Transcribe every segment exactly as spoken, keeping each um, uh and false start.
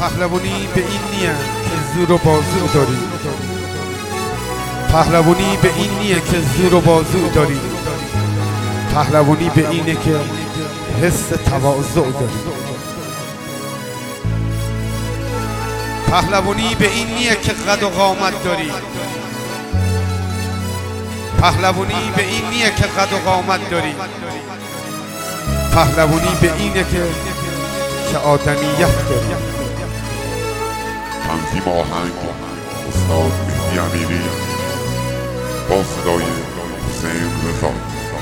پهلوانی به این نیه که زور و بازو داری، پهلوانی به این نیه که زور و بازو داری، پهلوانی به اینه که حس تواضع داری، پهلوانی به این نیه که قد و قامت داری، پهلوانی به این نیه که قد و قامت داری، پهلوانی به اینه که که آدمیت داری. تنظیم آهنگ استاد مهدی امیری با صدای حسین رضا.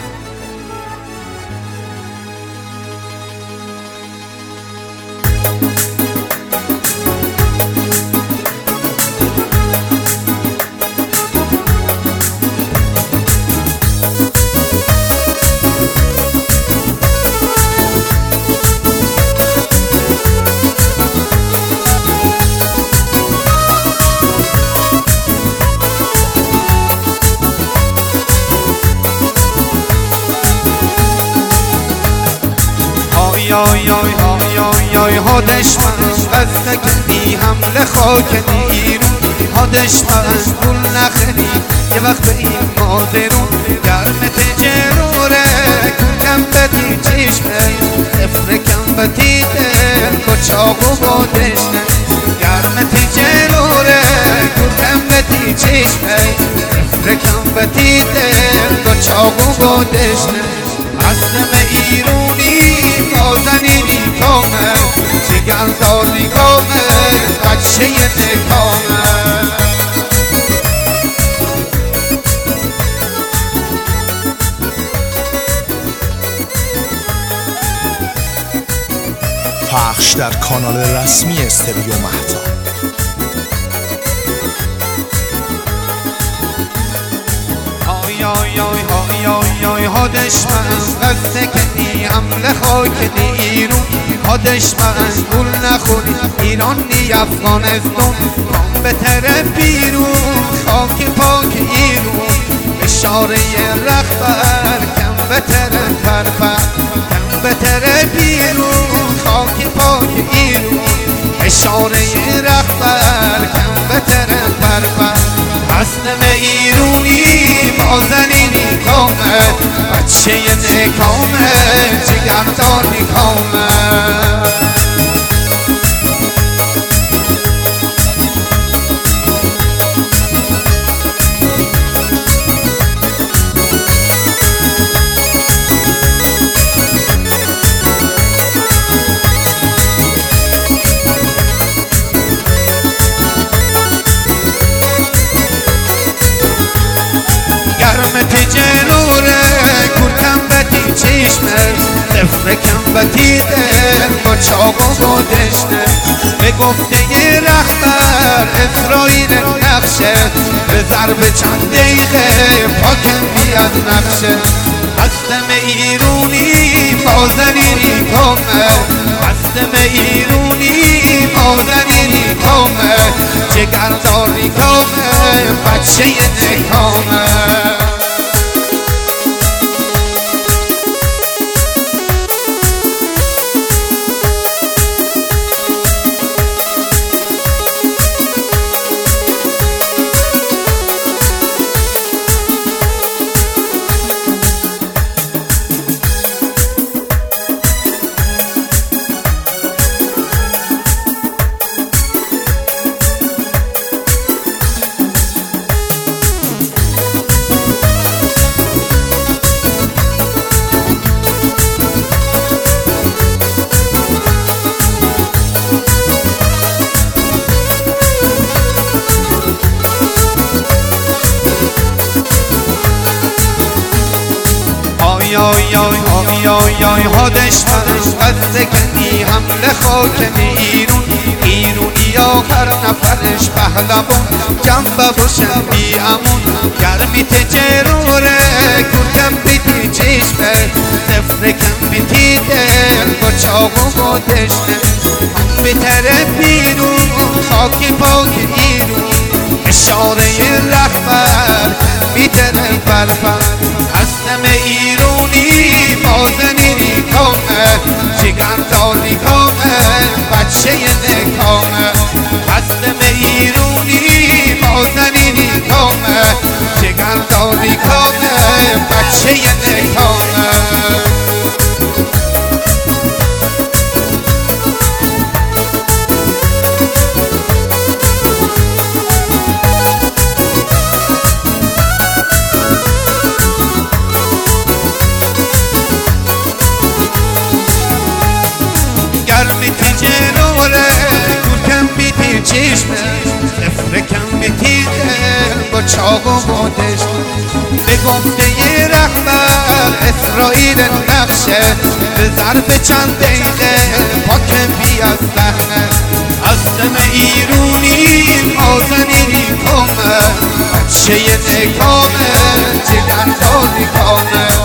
آی آی آی آی آی ها دشمن بسته کنی حمله خاکنی ایرون ها دشمن گل نخری یه وقت به این مادرون گرمت جروره کم بدی چشمه افرکم بدی دل کچاق و بادشنه گرمت جروره کم بدی چشمه افرکم بدی دل کچاق و بادشنه عزم ایرونی بازنی نیکامه جگردار نیکامه بچه نکامه پخش در کانال رسمی استریو مهتاب. آی آی آی آی آی آی ها دشمن قصد کنی حمله خاکنی ایرون ها دشمن گل نخوری ایران نی افغانستان کام بتره بیرون خاک پاک ایرون اشاره رخبر کم بتره پرپر کم بتره بیرون خاک پاک ایرون اشاره رخبر کم بتره پرپر حسنم ایرونی بازنی نیکامه بچه نکامه جگردار نیکامه افرکم بدی دل با چاق و بادشنه به گفته رهبر اسرائیل نقشه به ضرب چند دقیقه پاکم بیاد نقشه هستم ایرونی بازنی نیکامه هستم ایرونی بازنی نیکامه جگردار نیکامه بچه نکامه آی آی آی آی آی ها دشمن قصد کنی حمله خاکنی ایرون ایرونی آخر نفرش پهلوان جنبه باشن بی امون گرمی تجروره کردم بیتی چشمه سفرکم بیتی دل با چاق و بادشنه هم بتره بیرون خاک پاک ایرون اشاره رهبر بیتره پرپر هستم ایرونی بازنی نیکامه جگردار نیکامه بچه نکامه بچه نکامه چشمه افرکم به تیغه با چاق و بادش به گفته رحمت اسرائیل نقشه به ظرف چند دقیقه پاک بی از لحنه از دم ایرونی مازنی کامه بچه نکامه جگردانی کامه